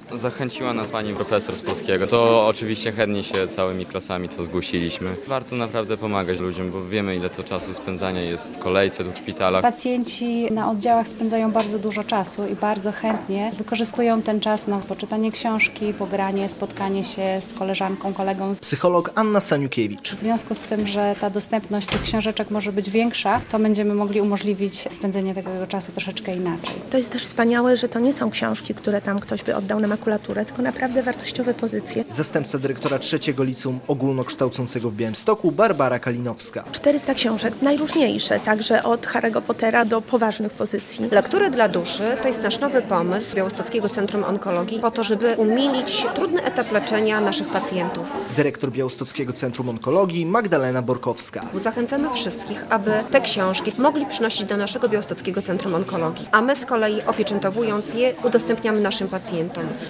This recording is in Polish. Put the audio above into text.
Zachęciła nas pani profesor z polskiego. To oczywiście chętnie się całymi klasami to zgłosiliśmy. Warto naprawdę pomagać ludziom, bo wiemy, ile to czasu spędzania jest w kolejce do szpitala. Pacjenci na oddziałach spędzają bardzo dużo czasu i bardzo chętnie wykorzystują ten czas na poczytanie książki, pogranie, spotkanie się z koleżanką, kolegą. Psycholog Anna Saniukiewicz. W związku z tym, że ta dostępność tych książeczek może być większa, to będziemy mogli umożliwić spędzenie tego czasu troszeczkę inaczej. To jest też wspaniałe, że to nie są książki, które tam ktoś by oddał na makulaturę, tylko naprawdę wartościowe pozycje. Zastępca dyrektora trzeciego liceum ogólnokształcącego w Białymstoku Barbara Kalinowska. 400 książek, najróżniejsze, także od Harry'ego Pottera do poważnych pozycji. Lektury dla duszy to jest nasz nowy pomysł Białostockiego Centrum Onkologii po to, żeby umilić trudny etap leczenia naszych pacjentów. Dyrektor Białostockiego Centrum Onkologii Magdalena Borkowska. Zachęcamy wszystkich, aby te książki mogli przynosić do naszego Białostockiego Centrum Onkologii, a my z kolei opieczętowując je udostępniamy naszym pacjentom.